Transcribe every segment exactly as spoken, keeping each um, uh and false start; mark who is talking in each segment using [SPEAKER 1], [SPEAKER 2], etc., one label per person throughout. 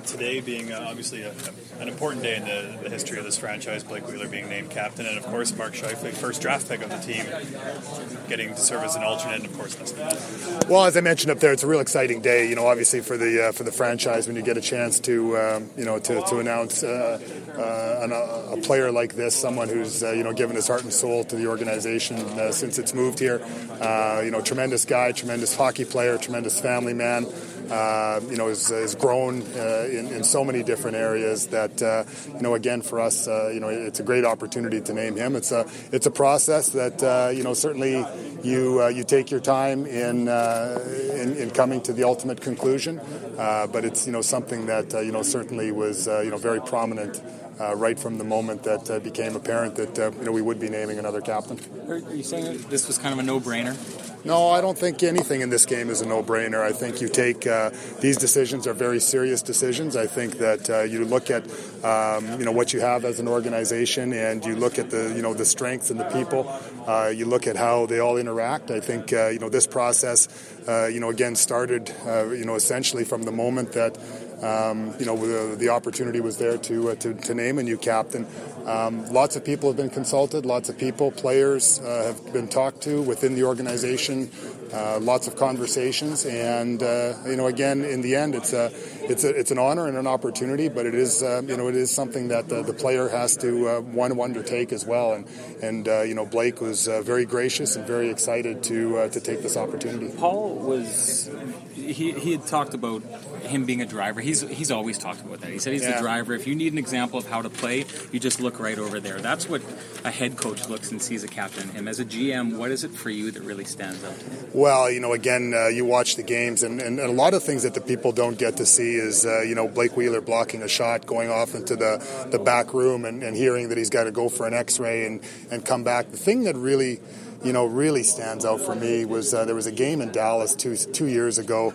[SPEAKER 1] today being uh, obviously a, a, an important day in the, the history of this franchise, Blake Wheeler being named captain, and of course Mark Scheifele, first draft pick of the team, getting to serve as an alternate, and of course this.
[SPEAKER 2] Well, as I mentioned up there, it's a real exciting day, you know, obviously for the uh, for the franchise when you get a chance to, um, you know, to, to announce uh, uh, an, a player like this, someone who's, uh, you know, given his heart and soul to the organization uh, since it's moved here. Uh, you know, tremendous guy, tremendous hockey player, tremendous family man. Uh, you know, has, has grown uh, in, in so many different areas that, uh, you know, again, for us, uh, you know, it's a great opportunity to name him. It's a it's a process that, uh, you know, certainly you uh, you take your time in, uh, in in coming to the ultimate conclusion, uh, but it's, you know, something that, uh, you know, certainly was, uh, you know, very prominent Uh, right from the moment that uh, became apparent that uh, you know we would be naming another captain.
[SPEAKER 3] Are you saying this was kind of a no-brainer?
[SPEAKER 2] No, I don't think anything in this game is a no-brainer. I think you take uh, these decisions are very serious decisions. I think that uh, you look at um, you know what you have as an organization, and you look at the you know the strengths and the people. Uh, you look at how they all interact. I think uh, you know this process uh, you know again started uh, you know essentially from the moment that. Um, you know, the, the opportunity was there to, uh, to to name a new captain. Um, lots of people have been consulted. Lots of people, players, uh, have been talked to within the organization. Uh, lots of conversations, and uh, you know, again, in the end, it's a it's a it's an honor and an opportunity. But it is uh, you know it is something that the, the player has to uh, want to undertake as well. And and uh, you know, Blake was uh, very gracious and very excited to uh, to take this opportunity.
[SPEAKER 3] Paul was he he had talked about him being a driver. He's he's always talked about that. He said he's yeah. the driver. If you need an example of how to play, you just look right over there. That's what a head coach looks and sees a captain in him. As a G M, what is it for you that really stands out?
[SPEAKER 2] Well, you know, again, uh, you watch the games, and, and, and a lot of things that the people don't get to see is, uh, you know, Blake Wheeler blocking a shot, going off into the, the back room and, and hearing that he's got to go for an X-ray and, and come back. The thing that really... you know, really stands out for me was uh, there was a game in Dallas two two years ago,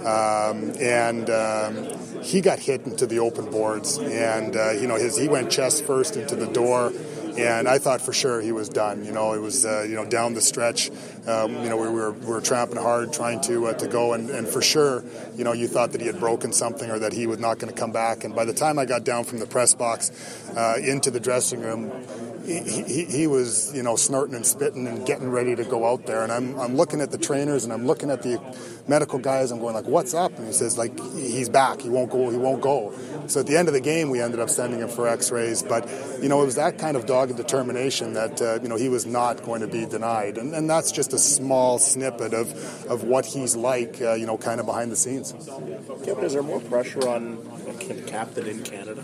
[SPEAKER 2] um, and um, he got hit into the open boards, and uh, you know, his he went chest first into the door, and I thought for sure he was done. You know, it was uh, you know down the stretch. Um, you know, we were we were tramping hard trying to uh, to go, and, and for sure, you know, you thought that he had broken something or that he was not going to come back. And by the time I got down from the press box uh, into the dressing room. He, he, he was, you know, snorting and spitting and getting ready to go out there. And I'm I'm looking at the trainers and I'm looking at the medical guys. I'm going like, what's up? And he says, like, he's back. He won't go. He won't go. So at the end of the game, we ended up sending him for X-rays. But, you know, it was that kind of dogged determination that, uh, you know, he was not going to be denied. And, and that's just a small snippet of, of what he's like, uh, you know, kind of behind the scenes.
[SPEAKER 4] Kevin, is there more pressure on a captain in Canada?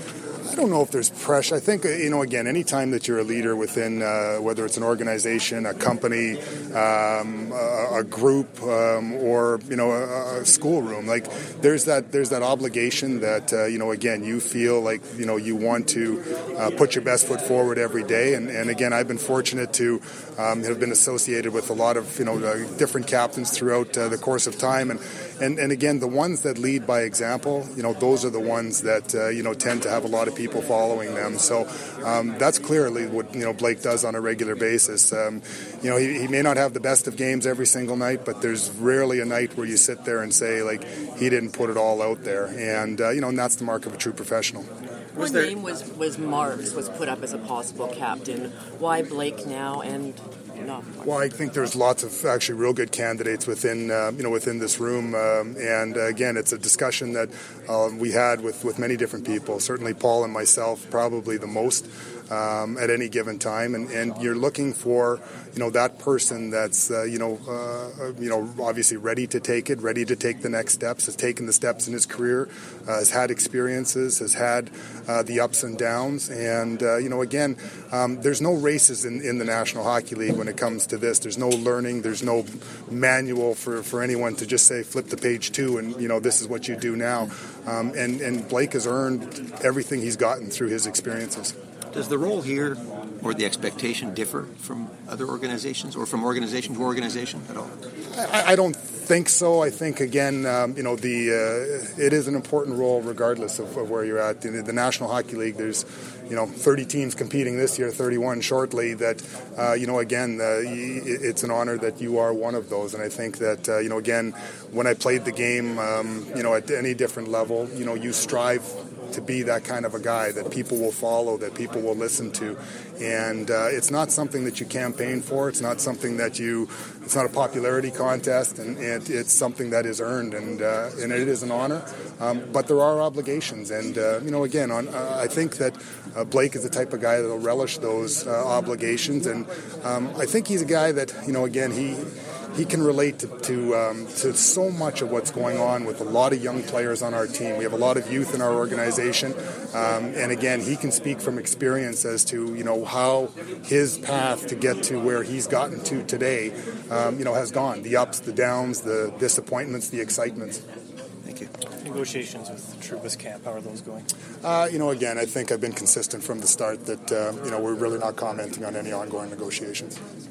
[SPEAKER 2] I don't know if there's pressure. I think, you know, again, anytime that you're a leader within, uh, whether it's an organization, a company, um, a, a group, um, or, you know, a, a schoolroom, like there's that there's that obligation that, uh, you know, again, you feel like, you know, you want to uh, put your best foot forward every day. And, and again, I've been fortunate to um, have been associated with a lot of, you know, uh, different captains throughout uh, the course of time. And, and, and again, the ones that lead by example, you know, those are the ones that, uh, you know, tend to have a lot of people following them. So um, that's clearly what, you know, Blake does on a regular basis. Um, you know, he, he may not have the best of games every single night, but there's rarely a night where you sit there and say, like, he didn't put it all out there. And, uh, you know, and that's the mark of a true professional.
[SPEAKER 5] One there... name was, was Marks, was put up as a possible captain. Why Blake now and... No.
[SPEAKER 2] Well, I think there's lots of actually real good candidates within, uh, you know, within this room, um, and uh, again, it's a discussion that uh, we had with, with many different people. Certainly, Paul and myself, probably the most um, at any given time, and, and you're looking for, you know, that person that's, uh, you know, uh, you know, obviously ready to take it, ready to take the next steps, has taken the steps in his career, uh, has had experiences, has had uh, the ups and downs, and uh, you know, again, um, there's no races in, in the National Hockey League when it comes to this. There's no learning, there's no manual for, for anyone to just say flip to page two and, you know, this is what you do now. Um, and, and Blake has earned everything he's gotten through his experiences.
[SPEAKER 6] Does the role here or the expectation differ from other organizations or from organization to organization at all?
[SPEAKER 2] I, I don't think so. I think again, um, you know, the uh, it is an important role regardless of, of where you're at. In the National Hockey League, there's you know thirty teams competing this year, thirty-one shortly. That uh, you know, again, uh, it's an honor that you are one of those. And I think that uh, you know, again, when I played the game, um, you know, at any different level, you know, you strive to be that kind of a guy that people will follow, that people will listen to. And uh, it's not something that you campaign for. It's not something that you, it's not a popularity contest, and, and it's something that is earned, and uh, and it is an honor. Um, but there are obligations, and uh, you know, again, on uh, I think that uh, Blake is the type of guy that will relish those uh, obligations, and um, I think he's a guy that, you know, again, he. He can relate to to, um, to so much of what's going on with a lot of young players on our team. We have a lot of youth in our organization, um, and again, he can speak from experience as to you know how his path to get to where he's gotten to today, um, you know, has gone. The ups, the downs, the disappointments, the excitements.
[SPEAKER 6] Thank you.
[SPEAKER 7] Negotiations with Trouba's camp, how are those going?
[SPEAKER 2] Uh, you know, again, I think I've been consistent from the start that uh, you know we're really not commenting on any ongoing negotiations.